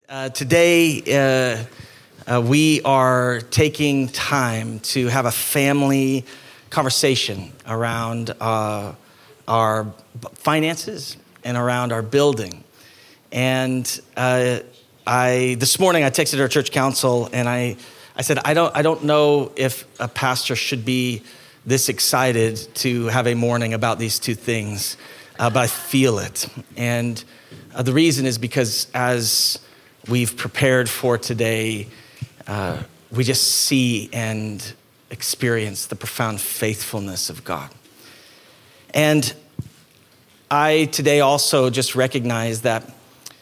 Today, we are taking time to have a family conversation around our finances and around our building. And this morning I texted our church council and I said, I don't know if a pastor should be this excited to have a morning about these two things, but I feel it. And the reason is because as we've prepared for today, we just see and experience the profound faithfulness of God. And I today also just recognize that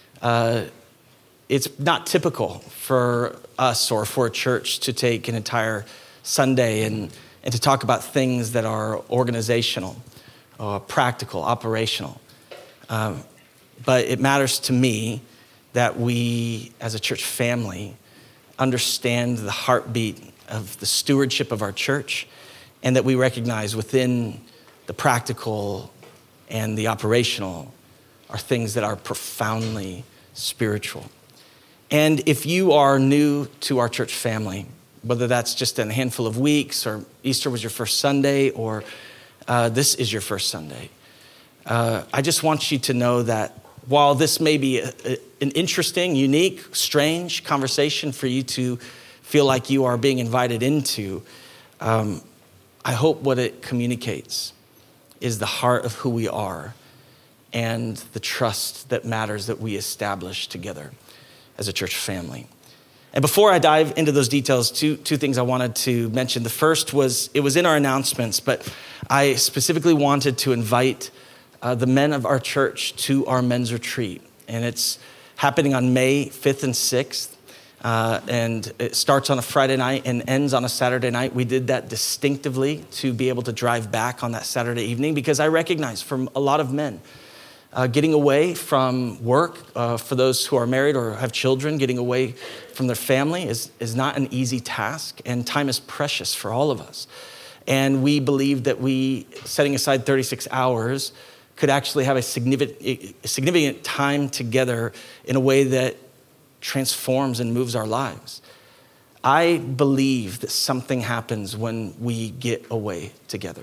it's not typical for us or for a church to take an entire Sunday and to talk about things that are organizational, practical, operational. But it matters to me that we, as a church family, understand the heartbeat of the stewardship of our church, and that we recognize within the practical and the operational are things that are profoundly spiritual. And if you are new to our church family, whether that's just a handful of weeks, or Easter was your first Sunday, or this is your first Sunday, I just want you to know that while this may be an interesting, unique, strange conversation for you to feel like you are being invited into, I hope what it communicates is the heart of who we are and the trust that matters that we establish together as a church family. And before I dive into those details, two things I wanted to mention. The first was, it was in our announcements, but I specifically wanted to invite the men of our church to our men's retreat. And it's happening on May 5th and 6th. And it starts on a Friday night and ends on a Saturday night. We did that distinctively to be able to drive back on that Saturday evening, because I recognize from a lot of men, getting away from work, for those who are married or have children, getting away from their family is not an easy task, and time is precious for all of us. And we believe that we, setting aside 36 hours, could actually have a significant time together in a way that transforms and moves our lives. I believe that something happens when we get away together.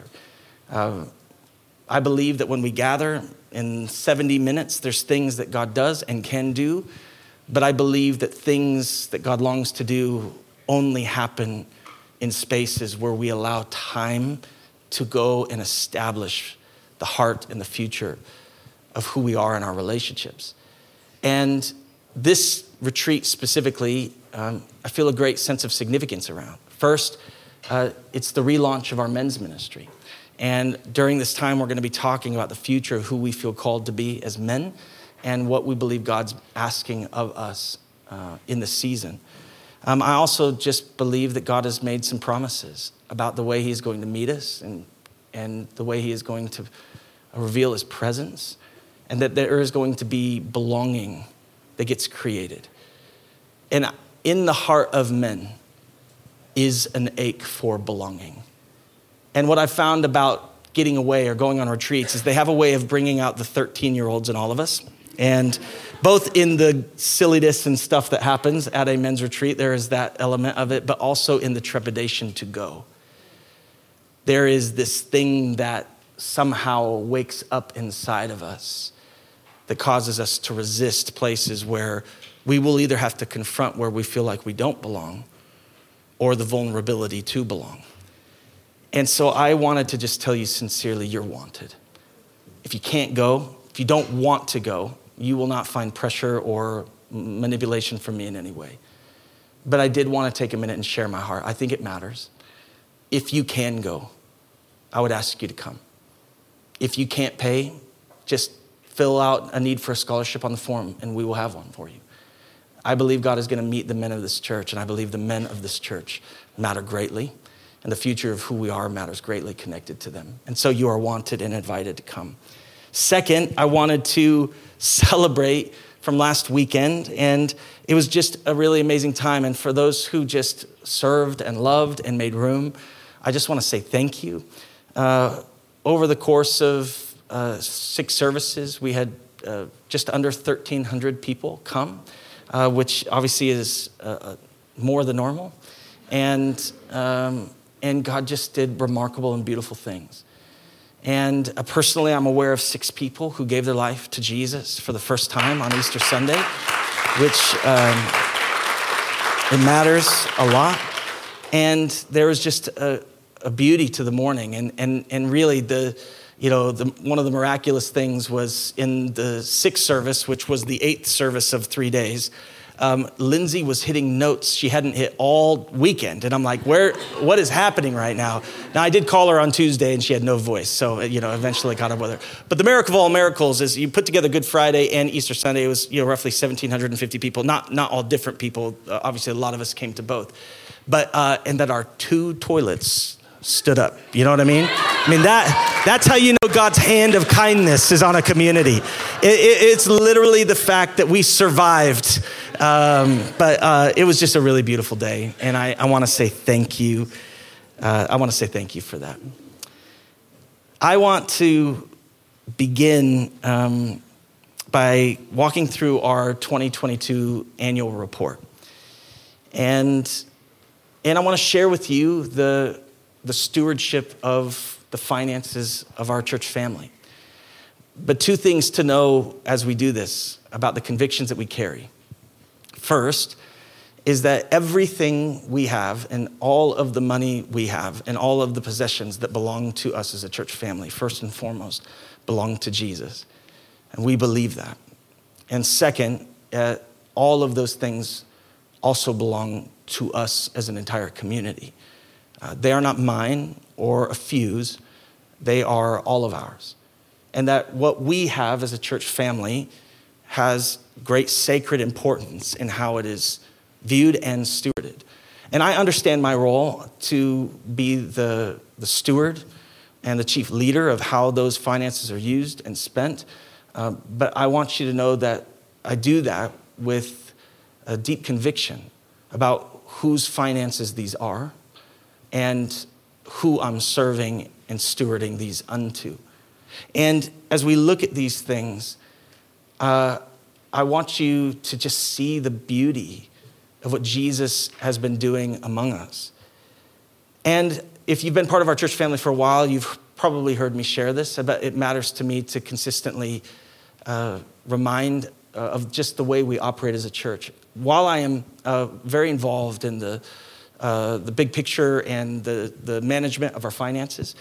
I believe that when we gather in 70 minutes, there's things that God does and can do, but I believe that things that God longs to do only happen in spaces where we allow time to go and establish the heart and the future of who we are in our relationships. And this retreat specifically, I feel a great sense of significance around. First, it's the relaunch of our men's ministry. And during this time, we're going to be talking about the future of who we feel called to be as men and what we believe God's asking of us in the season. I also just believe that God has made some promises about the way he's going to meet us and the way he is going to reveal his presence, and that there is going to be belonging that gets created. And in the heart of men is an ache for belonging. And what I've found about getting away or going on retreats is they have a way of bringing out the 13-year-olds in all of us. And both in the silliness and stuff that happens at a men's retreat, there is that element of it, but also in the trepidation to go. There is this thing that somehow wakes up inside of us that causes us to resist places where we will either have to confront where we feel like we don't belong or the vulnerability to belong. And so I wanted to just tell you sincerely, you're wanted. If you can't go, if you don't want to go, you will not find pressure or manipulation from me in any way. But I did want to take a minute and share my heart. I think it matters. If you can go, I would ask you to come. If you can't pay, just fill out a need for a scholarship on the form and we will have one for you. I believe God is going to meet the men of this church, and I believe the men of this church matter greatly, and the future of who we are matters greatly connected to them. And so you are wanted and invited to come. Second, I wanted to celebrate from last weekend, and it was just a really amazing time. And for those who just served and loved and made room, I just want to say thank you. Over the course of 6 services, we had just under 1,300 people come. which obviously is more than normal. And God just did remarkable and beautiful things. And personally, I'm aware of 6 people who gave their life to Jesus for the first time on Easter Sunday, which it matters a lot. And there was just a beauty to the morning. And really, one of the miraculous things was in the 6th service, which was the 8th service of 3 days, Lindsay was hitting notes she hadn't hit all weekend. And I'm like, what is happening right now? Now, I did call her on Tuesday and she had no voice. So, eventually caught up with her. But the miracle of all miracles is you put together Good Friday and Easter Sunday. It was, roughly 1,750 people, not all different people. Obviously, a lot of us came to both. But, and that our 2 toilets stood up. You know what I mean? That's how you know God's hand of kindness is on a community. It's literally the fact that we survived. But it was just a really beautiful day. And I want to say thank you. I want to say thank you for that. I want to begin by walking through our 2022 annual report. And I want to share with you the stewardship of the finances of our church family. But 2 things to know as we do this about the convictions that we carry. First is that everything we have and all of the money we have and all of the possessions that belong to us as a church family, first and foremost, belong to Jesus. And we believe that. And second, all of those things also belong to us as an entire community. They are not mine or a few's. They are all of ours. And that what we have as a church family has great sacred importance in how it is viewed and stewarded. And I understand my role to be the steward and the chief leader of how those finances are used and spent. But I want you to know that I do that with a deep conviction about whose finances these are and who I'm serving and stewarding these unto. And as we look at these things, I want you to just see the beauty of what Jesus has been doing among us. And if you've been part of our church family for a while, you've probably heard me share this, but it matters to me to consistently remind of just the way we operate as a church. While I am very involved in the big picture and the management of our finances,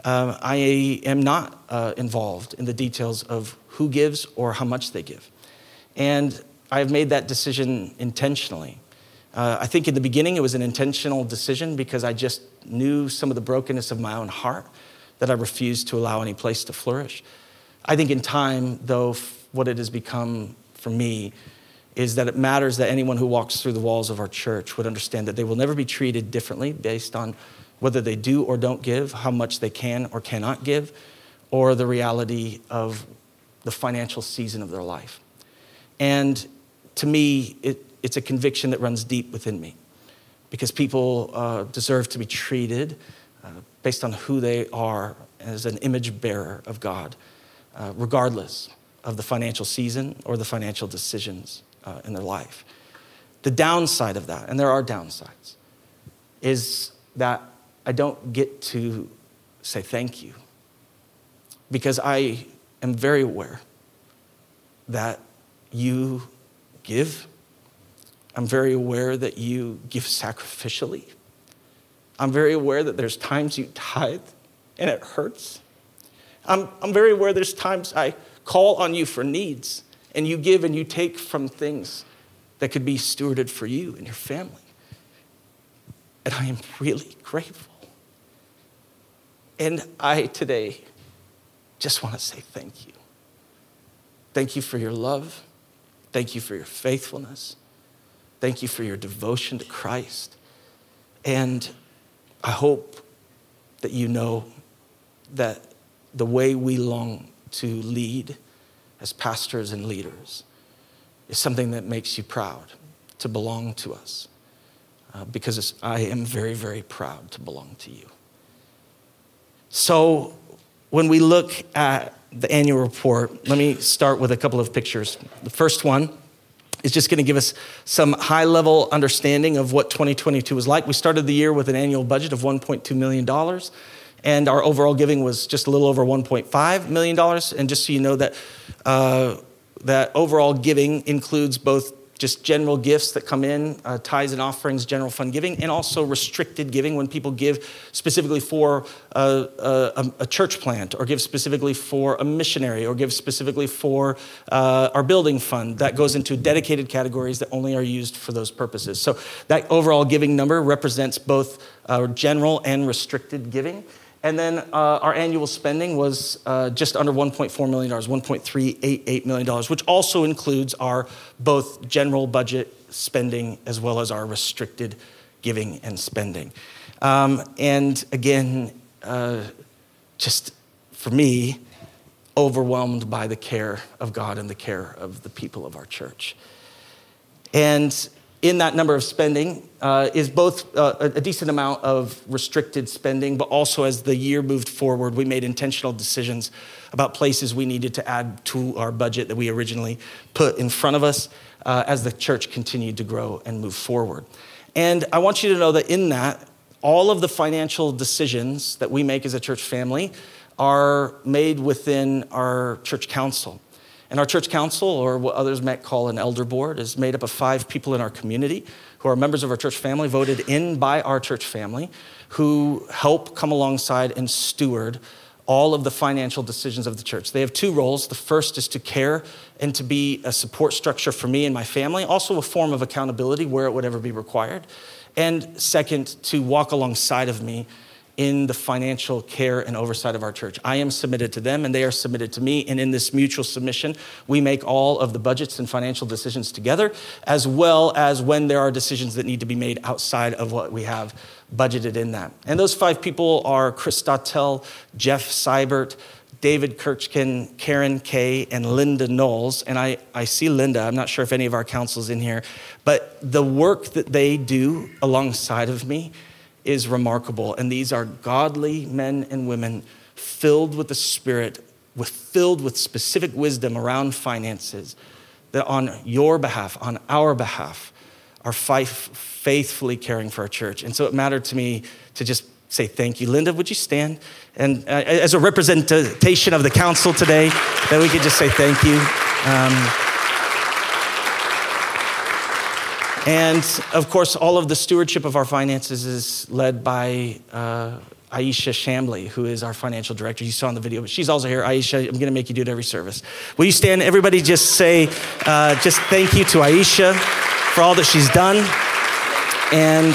I am not involved in the details of who gives or how much they give. And I've made that decision intentionally. I think in the beginning it was an intentional decision because I just knew some of the brokenness of my own heart that I refused to allow any place to flourish. I think in time, though, what it has become for me is that it matters that anyone who walks through the walls of our church would understand that they will never be treated differently based on whether they do or don't give, how much they can or cannot give, or the reality of the financial season of their life. And to me, it's a conviction that runs deep within me because people deserve to be treated based on who they are as an image bearer of God, regardless of the financial season or the financial decisions in their life. The downside of that, and there are downsides, is that I don't get to say thank you because I am very aware that you give. I'm very aware that you give sacrificially. I'm very aware that there's times you tithe and it hurts. I'm very aware there's times I call on you for needs and you give and you take from things that could be stewarded for you and your family. And I am really grateful. And I today just want to say thank you. Thank you for your love. Thank you for your faithfulness. Thank you for your devotion to Christ. And I hope that you know that the way we long to lead as pastors and leaders is something that makes you proud to belong to us. Because I am very, very proud to belong to you. So when we look at the annual report, let me start with a couple of pictures. The first one is just going to give us some high-level understanding of what 2022 was like. We started the year with an annual budget of $1.2 million, and our overall giving was just a little over $1.5 million. And just so you know that that overall giving includes both just general gifts that come in, tithes and offerings, general fund giving, and also restricted giving when people give specifically for a church plant, or give specifically for a missionary, or give specifically for our building fund. That goes into dedicated categories that only are used for those purposes. So that overall giving number represents both general and restricted giving. And then our annual spending was just under $1.4 million, $1.388 million, which also includes our both general budget spending as well as our restricted giving and spending. And again, just for me, overwhelmed by the care of God and the care of the people of our church. And in that number of spending is both a decent amount of restricted spending, but also as the year moved forward, we made intentional decisions about places we needed to add to our budget that we originally put in front of us as the church continued to grow and move forward. And I want you to know that in that, all of the financial decisions that we make as a church family are made within our church council. And our church council, or what others might call an elder board, is made up of 5 people in our community who are members of our church family, voted in by our church family, who help come alongside and steward all of the financial decisions of the church. They have 2 roles. The first is to care and to be a support structure for me and my family, also a form of accountability where it would ever be required. And second, to walk alongside of me in the financial care and oversight of our church. I am submitted to them and they are submitted to me. And in this mutual submission, we make all of the budgets and financial decisions together, as well as when there are decisions that need to be made outside of what we have budgeted in that. And those 5 people are Chris Dottel, Jeff Seibert, David Kirchkin, Karen Kay, and Linda Knowles. And I see Linda. I'm not sure if any of our council's in here, but the work that they do alongside of me is remarkable. And these are godly men and women filled with the Spirit, filled with specific wisdom around finances, that on your behalf, on our behalf, are faithfully caring for our church. And so it mattered to me to just say thank you. Linda, would you stand? And as a representation of the council today, that we could just say thank you. And of course, all of the stewardship of our finances is led by Aisha Shambly, who is our financial director. You saw in the video, but she's also here. Aisha, I'm going to make you do it every service. Will you stand? Everybody just say, just thank you to Aisha for all that she's done. And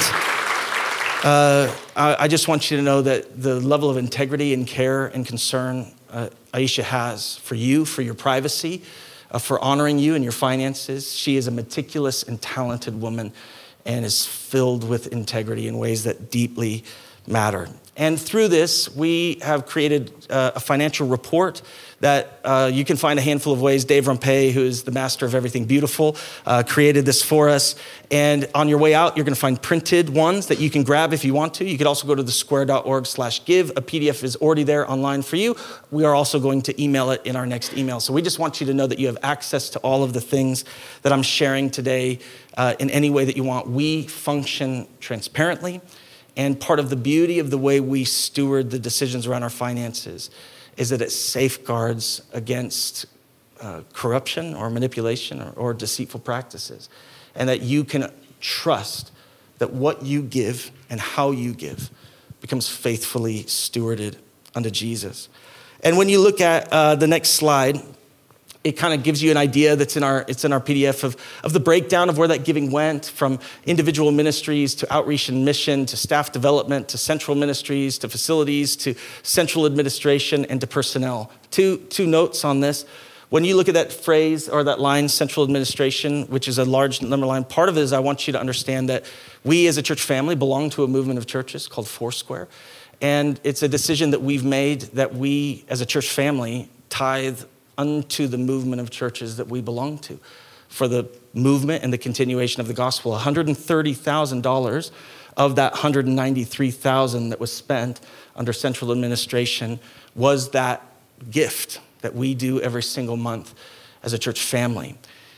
I just want you to know that the level of integrity and care and concern Aisha has for you, for your privacy, for honoring you and your finances. She is a meticulous and talented woman and is filled with integrity in ways that deeply matter. And through this, we have created a financial report that you can find a handful of ways. Dave Rumpay, who is the master of everything beautiful, created this for us. And on your way out, you're going to find printed ones that you can grab if you want to. You could also go to thesquare.org/give. A PDF is already there online for you. We are also going to email it in our next email. So we just want you to know that you have access to all of the things that I'm sharing today in any way that you want. We function transparently. And part of the beauty of the way we steward the decisions around our finances is that it safeguards against corruption or manipulation or deceitful practices. And that you can trust that what you give and how you give becomes faithfully stewarded unto Jesus. And when you look at the next slide, it kind of gives you an idea it's in our PDF of the breakdown of where that giving went, from individual ministries to outreach and mission to staff development to central ministries to facilities to central administration and to personnel. Two notes on this. When you look at that phrase or that line, central administration, which is a large number line, part of it is I want you to understand that we as a church family belong to a movement of churches called Foursquare. And it's a decision that we've made that we as a church family tithe unto the movement of churches that we belong to for the movement and the continuation of the gospel. $130,000 of that $193,000 that was spent under central administration was that gift that we do every single month as a church family.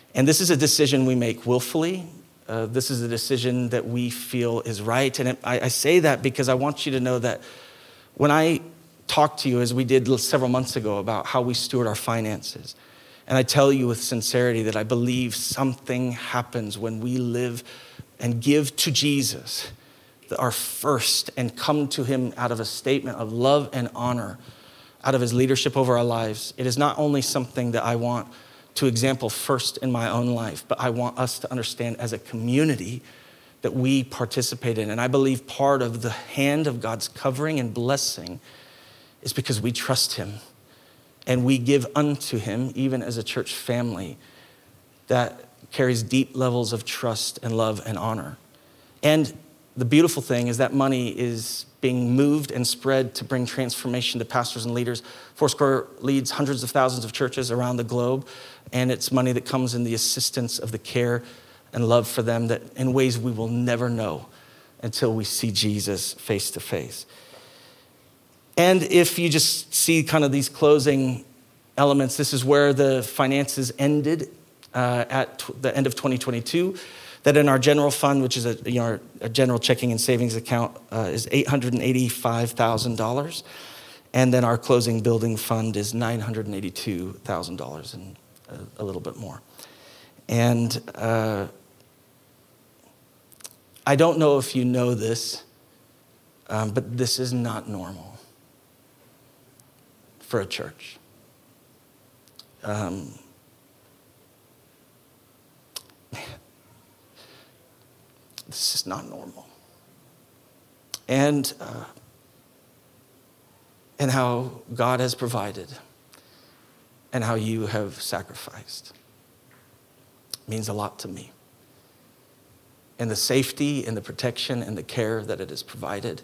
And this is a decision we make willfully. This is a decision that we feel is right. And I say that because I want you to know that when I talk to you, as we did several months ago, about how we steward our finances, and I tell you with sincerity that I believe something happens when we live and give to Jesus our first and come to him out of a statement of love and honor, out of his leadership over our lives. It is not only something that I want to example first in my own life, but I want us to understand as a community that we participate in. And I believe part of the hand of God's covering and blessing is because we trust him and we give unto him, even as a church family that carries deep levels of trust and love and honor. And the beautiful thing is that money is being moved and spread to bring transformation to pastors and leaders. Foursquare leads hundreds of thousands of churches around the globe, and it's money that comes in the assistance of the care and love for them that in ways we will never know until we see Jesus face to face. And if you just see kind of these closing elements, this is where the finances ended at the end of 2022. That in our general fund, which is a general checking and savings account, is $885,000. And then our closing building fund is $982,000 and a little bit more. And I don't know if you know this, but this is not normal for a church. This is not normal. And how God has provided and how you have sacrificed means a lot to me. And the safety and the protection and the care that it has provided,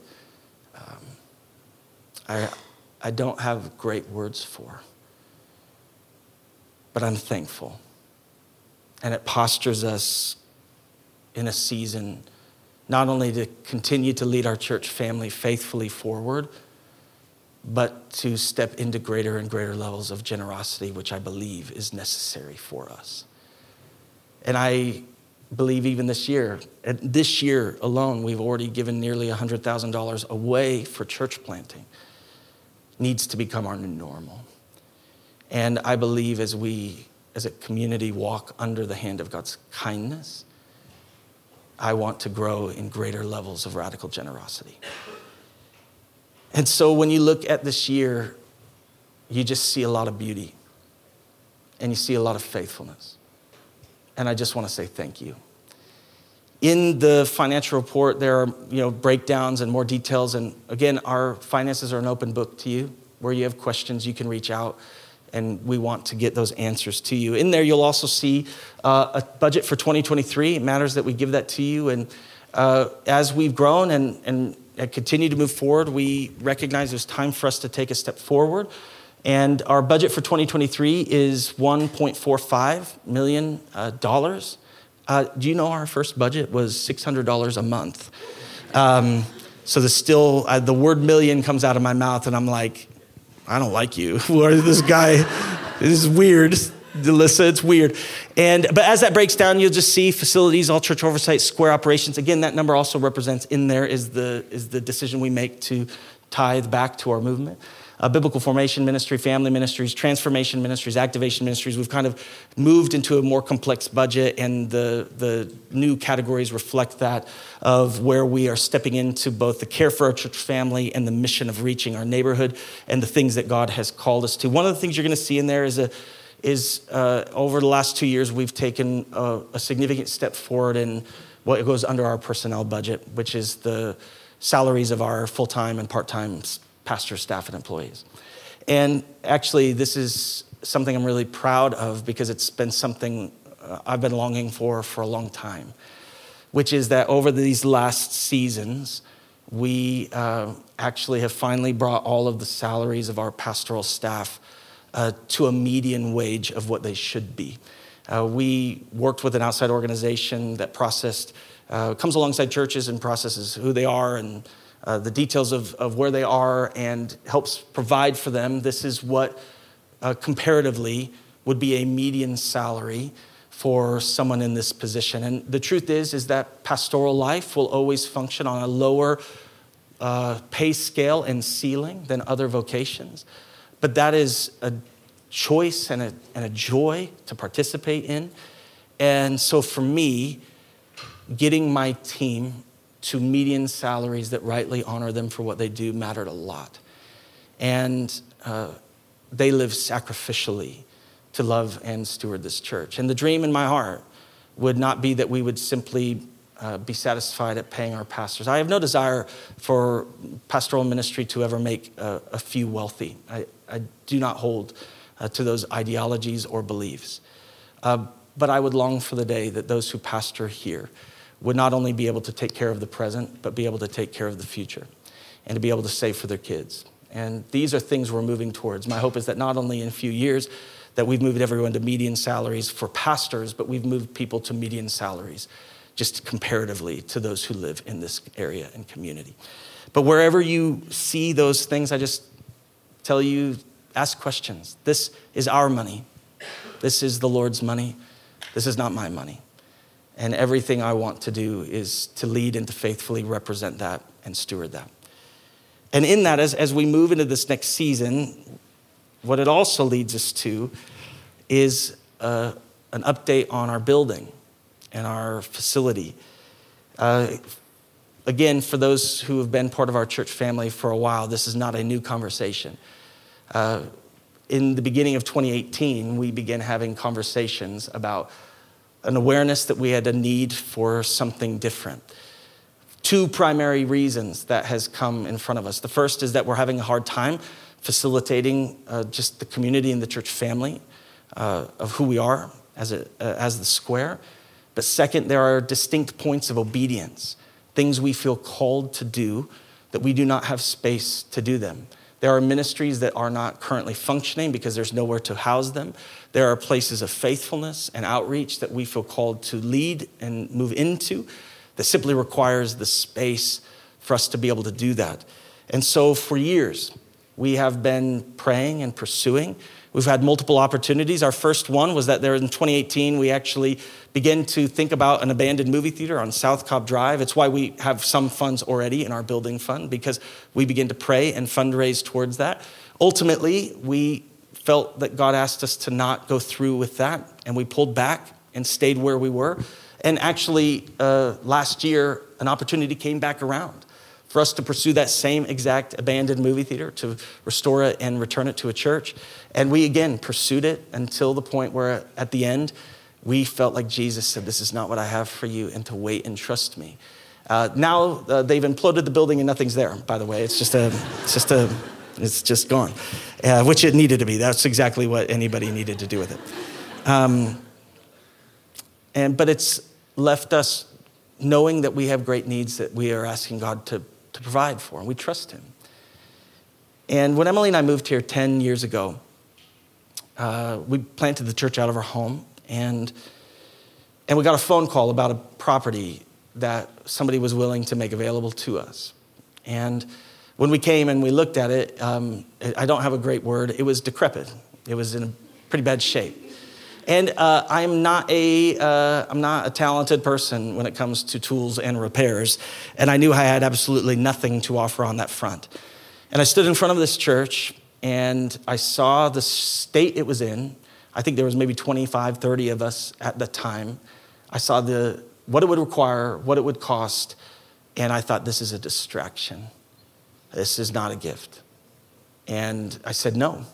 I don't have great words for, but I'm thankful. And it postures us in a season not only to continue to lead our church family faithfully forward, but to step into greater and greater levels of generosity, which I believe is necessary for us. And I believe even this year alone, we've already given nearly $100,000 away for church planting. Needs to become our new normal. And I believe as we, as a community, walk under the hand of God's kindness, I want to grow in greater levels of radical generosity. And so when you look at this year, you just see a lot of beauty and you see a lot of faithfulness. And I just want to say thank you. In the financial report, there are breakdowns and more details. And again, our finances are an open book to you. Where you have questions, you can reach out. And we want to get those answers to you. In there, you'll also see a budget for 2023. It matters that we give that to you. And as we've grown and continue to move forward, we recognize there's time for us to take a step forward. And our budget for 2023 is $1.45 million. Do you know our first budget was $600 a month? So the word million comes out of my mouth, and I'm like, I don't like you. This guy, this is weird. Alyssa, it's weird. But as that breaks down, you'll just see facilities, all church oversight, square operations. Again, that number also represents in there is the decision we make to tithe back to our movement. Biblical formation ministry, family ministries, transformation ministries, activation ministries. We've kind of moved into a more complex budget, and the new categories reflect that of where we are stepping into both the care for our church family and the mission of reaching our neighborhood and the things that God has called us to. One of the things you're going to see in there is over the last 2 years, we've taken a significant step forward in what goes under our personnel budget, which is the salaries of our full-time and part-time pastor, staff, and employees. And actually, this is something I'm really proud of because it's been something I've been longing for a long time, which is that over these last seasons, we actually have finally brought all of the salaries of our pastoral staff to a median wage of what they should be. We worked with an outside organization that comes alongside churches and processes who they are and the details of where they are and helps provide for them. This is what comparatively would be a median salary for someone in this position. And the truth is that pastoral life will always function on a lower pay scale and ceiling than other vocations. But that is a choice and a joy to participate in. And so for me, getting my team to median salaries that rightly honor them for what they do mattered a lot. And they live sacrificially to love and steward this church. And the dream in my heart would not be that we would simply be satisfied at paying our pastors. I have no desire for pastoral ministry to ever make a few wealthy. I do not hold to those ideologies or beliefs. But I would long for the day that those who pastor here would not only be able to take care of the present, but be able to take care of the future and to be able to save for their kids. And these are things we're moving towards. My hope is that not only in a few years that we've moved everyone to median salaries for pastors, but we've moved people to median salaries just comparatively to those who live in this area and community. But wherever you see those things, I just tell you, ask questions. This is our money. This is the Lord's money. This is not my money. And everything I want to do is to lead and to faithfully represent that and steward that. And in that, as we move into this next season, what it also leads us to is an update on our building and our facility. Again, for those who have been part of our church family for a while, this is not a new conversation. In the beginning of 2018, we began having conversations about an awareness that we had a need for something different. Two primary reasons that has come in front of us. The first is that we're having a hard time facilitating just the community and the church family of who we are as the square. But second, there are distinct points of obedience, things we feel called to do that we do not have space to do them. There are ministries that are not currently functioning because there's nowhere to house them. There are places of faithfulness and outreach that we feel called to lead and move into that simply requires the space for us to be able to do that. And so for years, we have been praying and pursuing. We've had multiple opportunities. Our first one was that there in 2018, we actually began to think about an abandoned movie theater on South Cobb Drive. It's why we have some funds already in our building fund, because we began to pray and fundraise towards that. Ultimately, we felt that God asked us to not go through with that, and we pulled back and stayed where we were. And actually, last year, an opportunity came back around for us to pursue that same exact abandoned movie theater, to restore it and return it to a church. And we, again, pursued it until the point where at the end, we felt like Jesus said, "This is not what I have for you," and to wait and trust me. Now they've imploded the building and nothing's there, by the way. It's just gone, which it needed to be. That's exactly what anybody needed to do with it. But it's left us knowing that we have great needs that we are asking God to provide for, and we trust him. And when Emily and I moved here 10 years ago, we planted the church out of our home, and we got a phone call about a property that somebody was willing to make available to us. And when we came and we looked at it, I don't have a great word, it was decrepit. It was in a pretty bad shape. And I'm not a talented person when it comes to tools and repairs. And I knew I had absolutely nothing to offer on that front. And I stood in front of this church and I saw the state it was in. I think there was maybe 25, 30 of us at the time. I saw what it would require, what it would cost. And I thought, this is a distraction. This is not a gift. And I said no.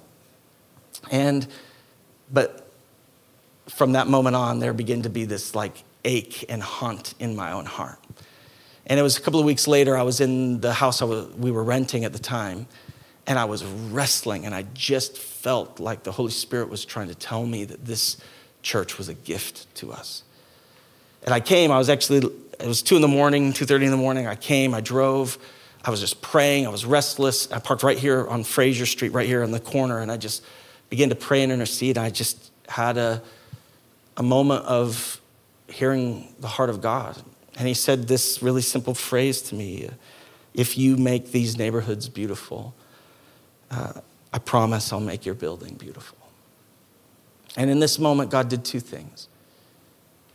But from that moment on, there began to be this like ache and haunt in my own heart. And it was a couple of weeks later, I was in the house we were renting at the time, and I was wrestling, and I just felt like the Holy Spirit was trying to tell me that this church was a gift to us. And I came, it was 2 in the morning, 2:30 in the morning. I came, I drove, I was just praying, I was restless. I parked right here on Fraser Street, right here in the corner, and I just began to pray and intercede. I just had a moment of hearing the heart of God. And he said this really simple phrase to me: if you make these neighborhoods beautiful, I promise I'll make your building beautiful. And in this moment, God did two things.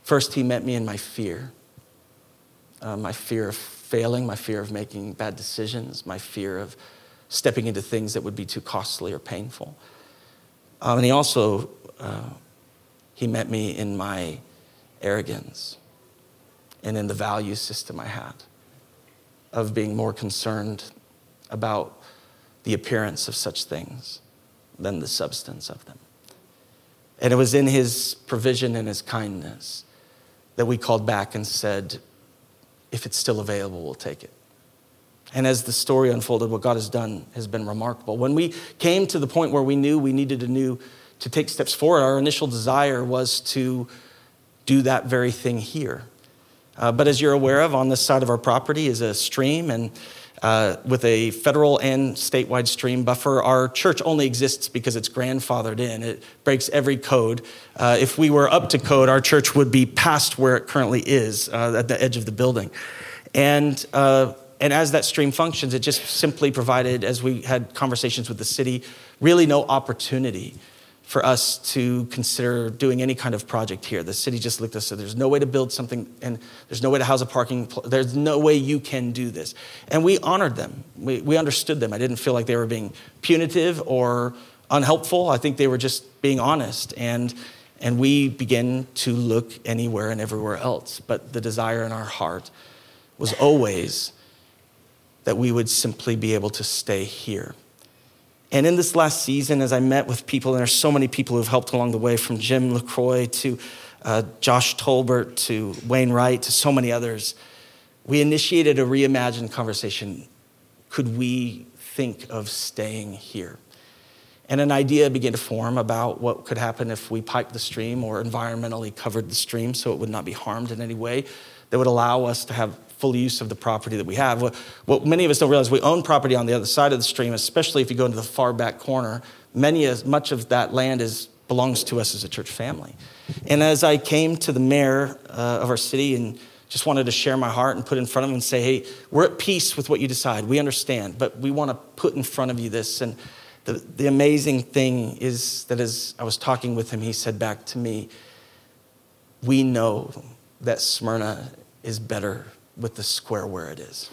First, he met me in my fear of failing, my fear of making bad decisions, my fear of stepping into things that would be too costly or painful. And he also, he met me in my arrogance and in the value system I had of being more concerned about the appearance of such things than the substance of them. And it was in his provision and his kindness that we called back and said, if it's still available, we'll take it. And as the story unfolded, what God has done has been remarkable. When we came to the point where we knew we needed to take steps forward, our initial desire was to do that very thing here. But as you're aware of, on this side of our property is a stream, and with a federal and statewide stream buffer, our church only exists because it's grandfathered in. It breaks every code. If we were up to code, our church would be past where it currently is, at the edge of the building. And as that stream functions, it just simply provided, as we had conversations with the city, really no opportunity for us to consider doing any kind of project here. The city just looked at us and said, there's no way to build something, and there's no way to house a parking, there's no way you can do this. And we honored them. We understood them. I didn't feel like they were being punitive or unhelpful. I think they were just being honest. And we began to look anywhere and everywhere else. But the desire in our heart was always that we would simply be able to stay here. And in this last season, as I met with people, and there's so many people who've helped along the way, from Jim LaCroix to Josh Tolbert to Wayne Wright to so many others, we initiated a reimagined conversation. Could we think of staying here? And an idea began to form about what could happen if we piped the stream or environmentally covered the stream so it would not be harmed in any way that would allow us to have full use of the property that we have. What many of us don't realize, we own property on the other side of the stream, especially if you go into the far back corner. Much of that land belongs to us as a church family. And as I came to the mayor of our city and just wanted to share my heart and put in front of him and say, hey, we're at peace with what you decide. We understand, but we want to put in front of you this. And the amazing thing is that as I was talking with him, he said back to me, we know that Smyrna is better with the square where it is.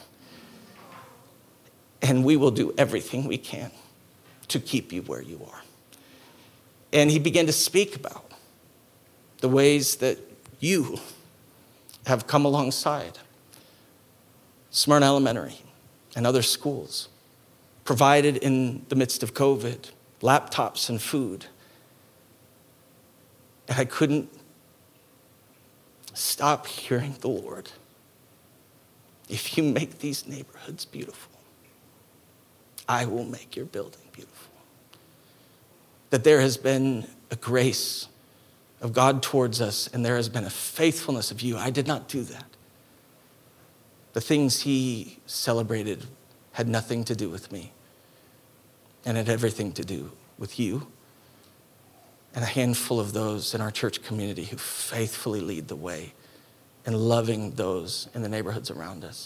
And we will do everything we can to keep you where you are. And he began to speak about the ways that you have come alongside Smyrna Elementary and other schools, provided in the midst of COVID, laptops and food. And I couldn't stop hearing the Lord. If you make these neighborhoods beautiful, I will make your building beautiful. That there has been a grace of God towards us, and there has been a faithfulness of you. I did not do that. The things he celebrated had nothing to do with me, and had everything to do with you and a handful of those in our church community who faithfully lead the way and loving those in the neighborhoods around us.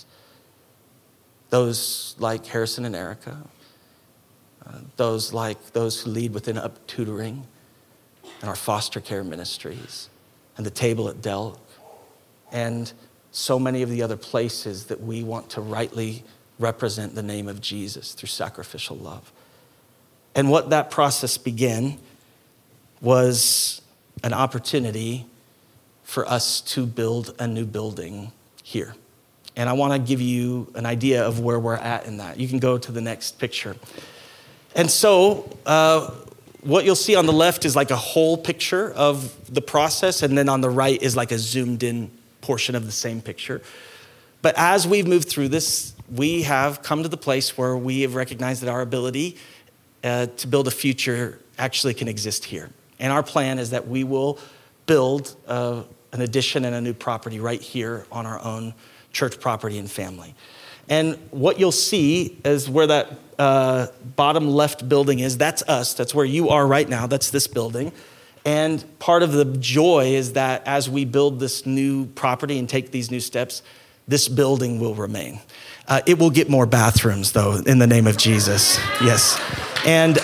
Those like Harrison and Erica, those like those who lead within Up Tutoring and our foster care ministries and the table at Delk, and so many of the other places that we want to rightly represent the name of Jesus through sacrificial love. And what that process began was an opportunity for us to build a new building here. And I want to give you an idea of where we're at in that. You can go to the next picture. And so what you'll see on the left is like a whole picture of the process, and then on the right is like a zoomed in portion of the same picture. But as we've moved through this, we have come to the place where we have recognized that our ability to build a future actually can exist here. And our plan is that we will build an addition and a new property right here on our own church property and family. And what you'll see is where that bottom left building is, that's us. That's where you are right now. That's this building. And part of the joy is that as we build this new property and take these new steps, this building will remain. It will get more bathrooms, though, in the name of Jesus. Yes. And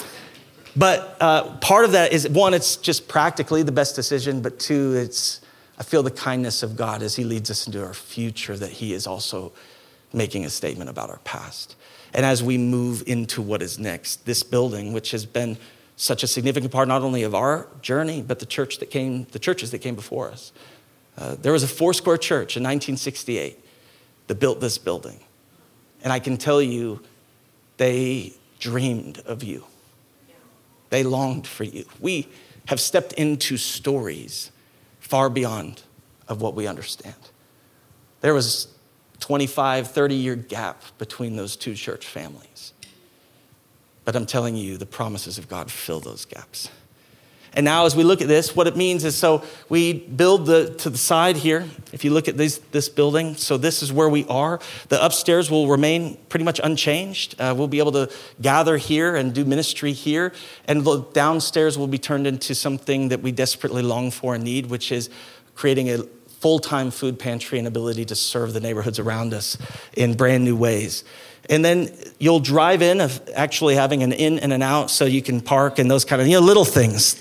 but part of that is, one, it's just practically the best decision, but two, it's I feel the kindness of God as he leads us into our future, that he is also making a statement about our past. And as we move into what is next, this building, which has been such a significant part not only of our journey, but the churches that came before us. There was a Foursquare church in 1968 that built this building. And I can tell you, they dreamed of you. They longed for you. We have stepped into stories far beyond of what we understand. There was 25, 30-year gap between those two church families. But I'm telling you, the promises of God fill those gaps. And now as we look at this, what it means is, so we build to the side here. If you look at this building, so this is where we are. The upstairs will remain pretty much unchanged. We'll be able to gather here and do ministry here. And the downstairs will be turned into something that we desperately long for and need, which is creating a full-time food pantry and ability to serve the neighborhoods around us in brand new ways. And then you'll drive in of actually having an in and an out so you can park and those kind of, little things.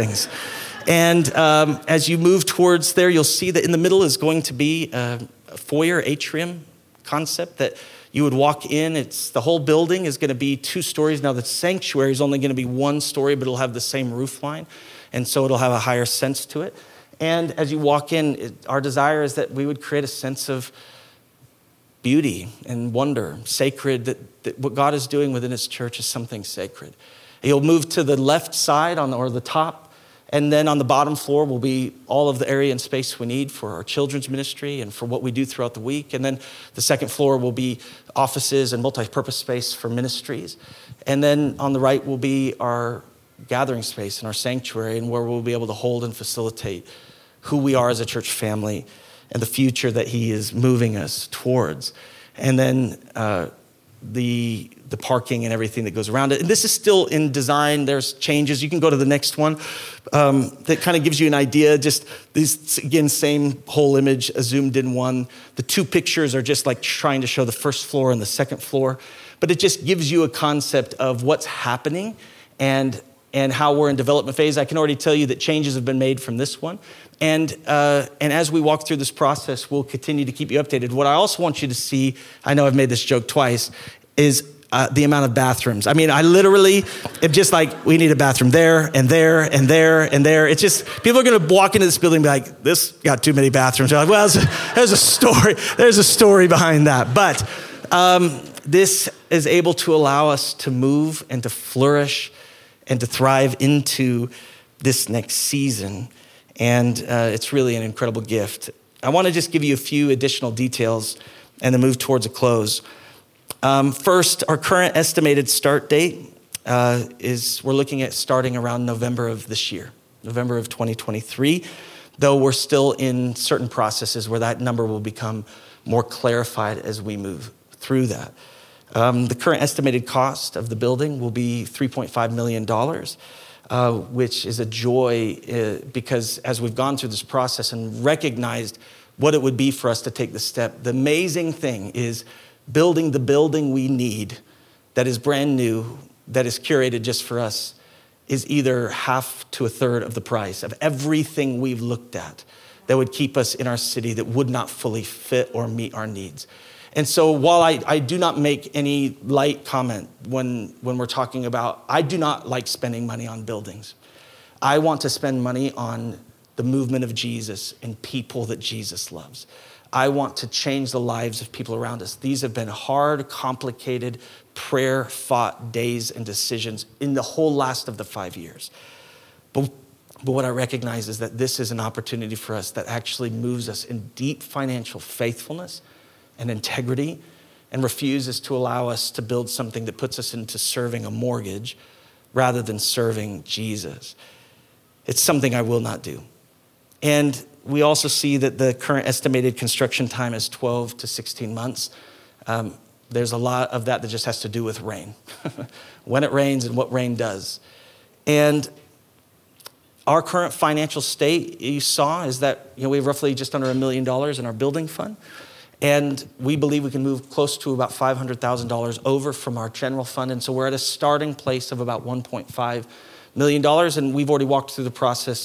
And as you move towards there, you'll see that in the middle is going to be a foyer atrium concept that you would walk in. The whole building is going to be 2 stories. Now the sanctuary is only going to be 1 story, but it'll have the same roof line. And so it'll have a higher sense to it. And as you walk in, our desire is that we would create a sense of beauty and wonder, sacred, that what God is doing within his church is something sacred. You'll move to the left side or the top, and then on the bottom floor will be all of the area and space we need for our children's ministry and for what we do throughout the week. And then the second floor will be offices and multi-purpose space for ministries. And then on the right will be our gathering space and our sanctuary, and where we'll be able to hold and facilitate who we are as a church family and the future that he is moving us towards. And then the parking and everything that goes around it. And this is still in design. There's changes. You can go to the next one. That kind of gives you an idea. Just these, again, same whole image, a zoomed in one. The 2 pictures are just like trying to show the first floor and the second floor. But it just gives you a concept of what's happening and how we're in development phase. I can already tell you that changes have been made from this one. And as we walk through this process, we'll continue to keep you updated. What I also want you to see, I know I've made this joke twice, is the amount of bathrooms. I mean, I literally am just like, we need a bathroom there and there and there and there. It's just, people are going to walk into this building and be like, this got too many bathrooms. They're like, well, there's a story. There's a story behind that. But this is able to allow us to move and to flourish and to thrive into this next season. And it's really an incredible gift. I want to just give you a few additional details and then move towards a close. First, our current estimated start date is we're looking at starting around November of this year, November of 2023, though we're still in certain processes where that number will become more clarified as we move through that. The current estimated cost of the building will be $3.5 million. Which is a joy because as we've gone through this process and recognized what it would be for us to take the step, the amazing thing is building the building we need that is brand new, that is curated just for us, is either half to a third of the price of everything we've looked at that would keep us in our city that would not fully fit or meet our needs. And so while I do not make any light comment when we're talking about, I do not like spending money on buildings. I want to spend money on the movement of Jesus and people that Jesus loves. I want to change the lives of people around us. These have been hard, complicated, prayer-fought days and decisions in the whole last of the 5 years. But what I recognize is that this is an opportunity for us that actually moves us in deep financial faithfulness and integrity, and refuses to allow us to build something that puts us into serving a mortgage rather than serving Jesus. It's something I will not do. And we also see that the current estimated construction time is 12 to 16 months. There's a lot of that just has to do with rain, when it rains and what rain does. And our current financial state, you saw, is that we have roughly just under $1 million in our building fund. And we believe we can move close to about $500,000 over from our general fund. And so we're at a starting place of about $1.5 million. And we've already walked through the process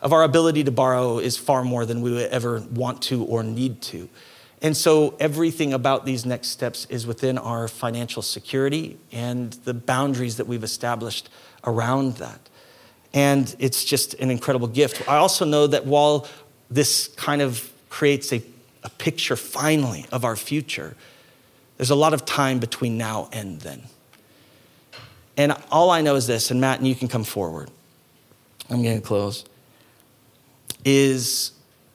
of our ability to borrow is far more than we would ever want to or need to. And so everything about these next steps is within our financial security and the boundaries that we've established around that. And it's just an incredible gift. I also know that while this kind of creates a picture finally of our future, there's a lot of time between now and then. And all I know is this, and Matt, and you can come forward. I'm going to close. Is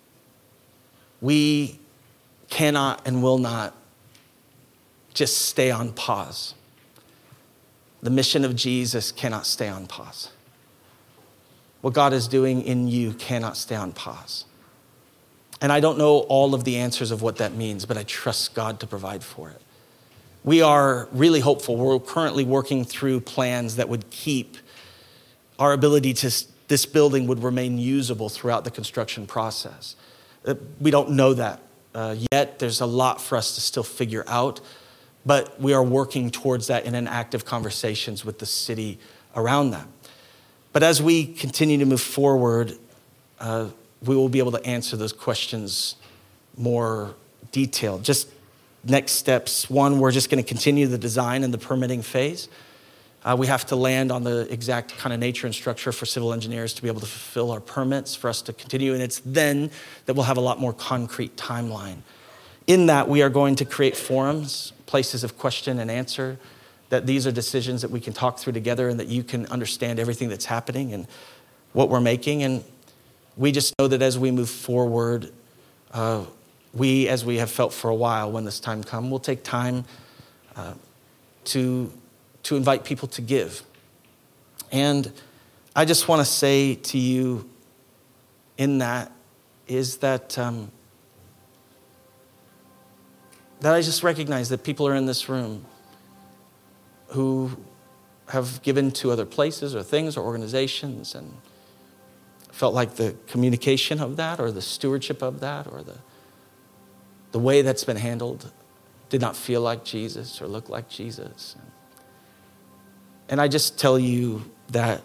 we cannot and will not just stay on pause. The mission of Jesus cannot stay on pause. What God is doing in you cannot stay on pause. And I don't know all of the answers of what that means, but I trust God to provide for it. We are really hopeful. We're currently working through plans that would keep our ability to, this building would remain usable throughout the construction process. We don't know that yet. There's a lot for us to still figure out, but we are working towards that in an active conversations with the city around that. But as we continue to move forward, we will be able to answer those questions more detailed. Just next steps. One, we're just going to continue the design and the permitting phase. We have to land on the exact kind of nature and structure for civil engineers to be able to fulfill our permits for us to continue. And it's then that we'll have a lot more concrete timeline. In that, we are going to create forums, places of question and answer, that these are decisions that we can talk through together and that you can understand everything that's happening and what we're making. And we just know that as we move forward, as we have felt for a while, when this time comes, we'll take time to invite people to give. And I just want to say to you in that is that that I just recognize that people are in this room who have given to other places or things or organizations and felt like the communication of that or the stewardship of that or the way that's been handled did not feel like Jesus or look like Jesus. And I just tell you that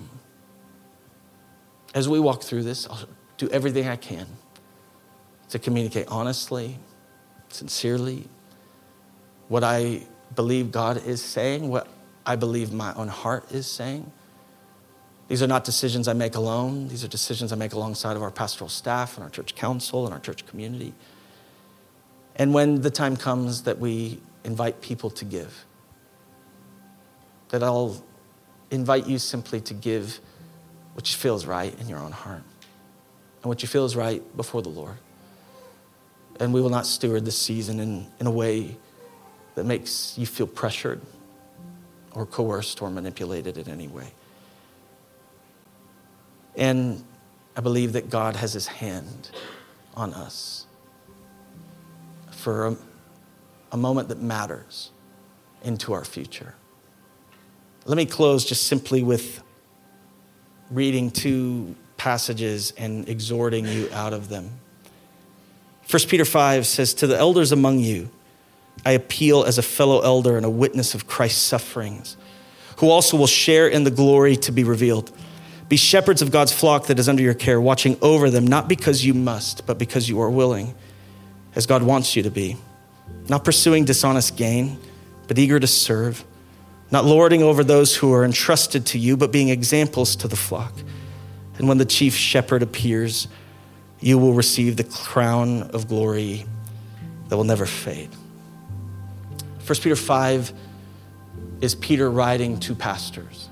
as we walk through this, I'll do everything I can to communicate honestly, sincerely, what I believe God is saying, what I believe my own heart is saying. These are not decisions I make alone. These are decisions I make alongside of our pastoral staff and our church council and our church community. And when the time comes that we invite people to give, that I'll invite you simply to give what feels right in your own heart and what you feel is right before the Lord. And we will not steward this season in a way that makes you feel pressured or coerced or manipulated in any way. And I believe that God has his hand on us for a moment that matters into our future. Let me close just simply with reading two passages and exhorting you out of them. 1 Peter 5 says, "To the elders among you, I appeal as a fellow elder and a witness of Christ's sufferings, who also will share in the glory to be revealed. Be shepherds of God's flock that is under your care, watching over them, not because you must, but because you are willing, as God wants you to be, not pursuing dishonest gain, but eager to serve, not lording over those who are entrusted to you, but being examples to the flock. And when the chief shepherd appears, you will receive the crown of glory that will never fade." 1 Peter 5 is Peter writing to pastors.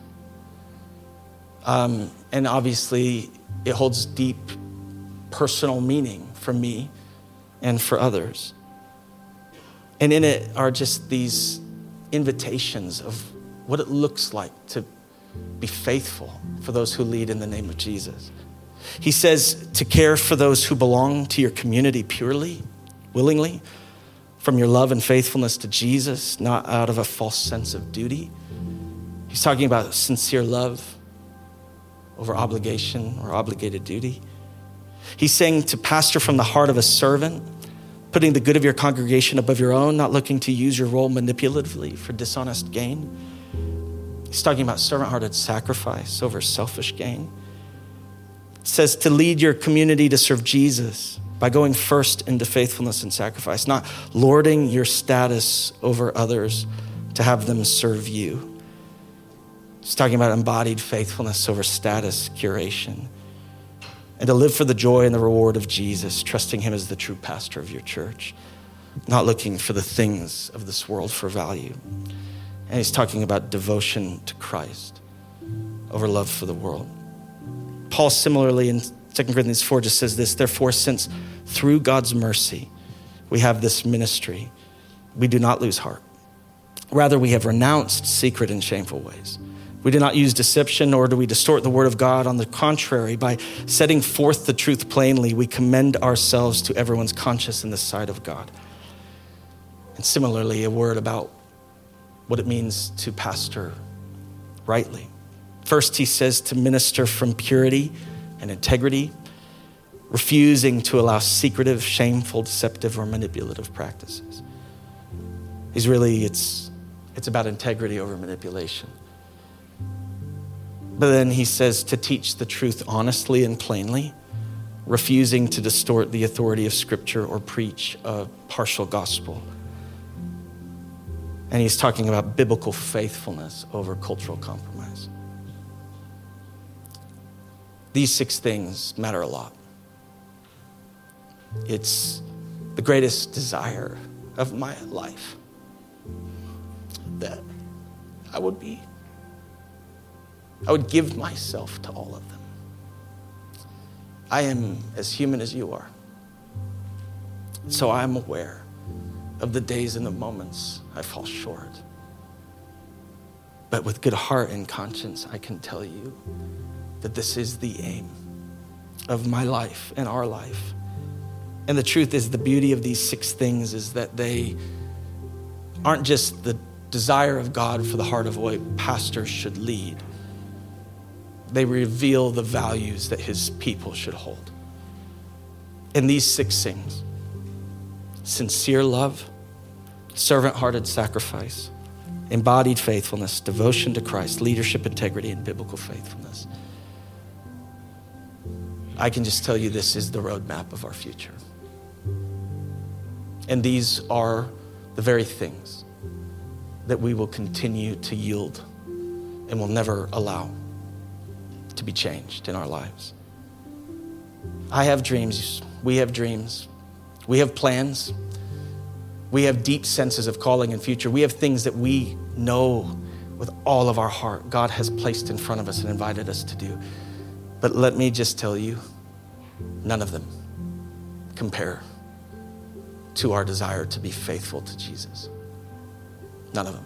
And obviously, it holds deep personal meaning for me and for others. And in it are just these invitations of what it looks like to be faithful for those who lead in the name of Jesus. He says to care for those who belong to your community purely, willingly, from your love and faithfulness to Jesus, not out of a false sense of duty. He's talking about sincere love over obligation or obligated duty. He's saying to pastor from the heart of a servant, putting the good of your congregation above your own, not looking to use your role manipulatively for dishonest gain. He's talking about servant-hearted sacrifice over selfish gain. It says to lead your community to serve Jesus by going first into faithfulness and sacrifice, not lording your status over others to have them serve you. It's talking about embodied faithfulness over status curation, and to live for the joy and the reward of Jesus, trusting him as the true pastor of your church, not looking for the things of this world for value. And he's talking about devotion to Christ over love for the world. Paul similarly in 2 Corinthians 4 just says this, therefore, since through God's mercy we have this ministry, we do not lose heart. Rather, we have renounced secret and shameful ways. We do not use deception, nor do we distort the word of God. On the contrary, by setting forth the truth plainly, we commend ourselves to everyone's conscience in the sight of God. And similarly, a word about what it means to pastor rightly. First, he says to minister from purity and integrity, refusing to allow secretive, shameful, deceptive, or manipulative practices. It's about integrity over manipulation. But then he says to teach the truth honestly and plainly, refusing to distort the authority of Scripture or preach a partial gospel. And he's talking about biblical faithfulness over cultural compromise. These 6 things matter a lot. It's the greatest desire of my life that I would give myself to all of them. I am as human as you are. So I'm aware of the days and the moments I fall short. But with good heart and conscience, I can tell you that this is the aim of my life and our life. And the truth is, the beauty of these 6 things is that they aren't just the desire of God for the heart of what pastors should lead. They reveal the values that his people should hold. And these 6 things: sincere love, servant-hearted sacrifice, embodied faithfulness, devotion to Christ, leadership, integrity, and biblical faithfulness. I can just tell you this is the roadmap of our future. And these are the very things that we will continue to yield and will never allow to be changed in our lives. I have dreams. We have dreams. We have plans. We have deep senses of calling and future. We have things that we know with all of our heart God has placed in front of us and invited us to do. But let me just tell you, none of them compare to our desire to be faithful to Jesus. None of them.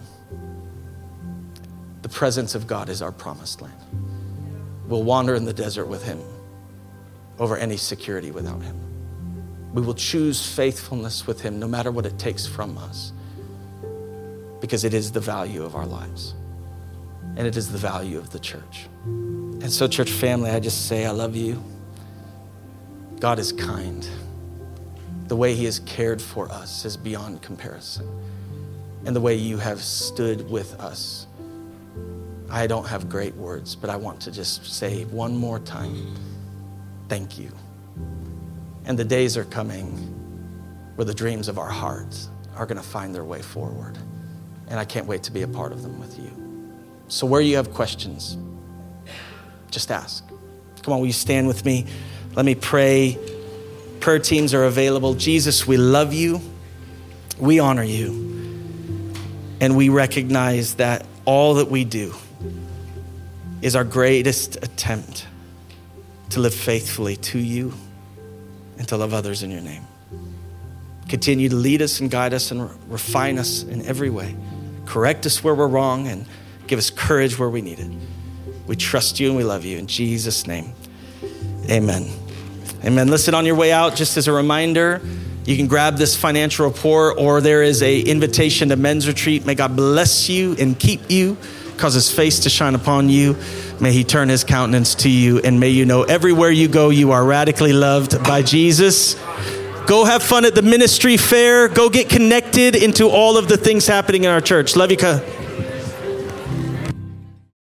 The presence of God is our promised land. We'll wander in the desert with him over any security without him. We will choose faithfulness with him no matter what it takes from us, because it is the value of our lives and it is the value of the church. And so, church family, I just say I love you. God is kind. The way he has cared for us is beyond comparison. And the way you have stood with us, I don't have great words, but I want to just say one more time, thank you. And the days are coming where the dreams of our hearts are going to find their way forward. And I can't wait to be a part of them with you. So where you have questions, just ask. Come on, will you stand with me? Let me pray. Prayer teams are available. Jesus, we love you. We honor you. And we recognize that all that we do is our greatest attempt to live faithfully to you and to love others in your name. Continue to lead us and guide us and refine us in every way. Correct us where we're wrong and give us courage where we need it. We trust you and we love you. In Jesus' name, amen. Amen. Listen, on your way out, just as a reminder, you can grab this financial report, or there is an invitation to men's retreat. May God bless you and keep you, cause his face to shine upon you. May he turn his countenance to you, and may you know everywhere you go, you are radically loved by Jesus. Go have fun at the ministry fair. Go get connected into all of the things happening in our church. Love you.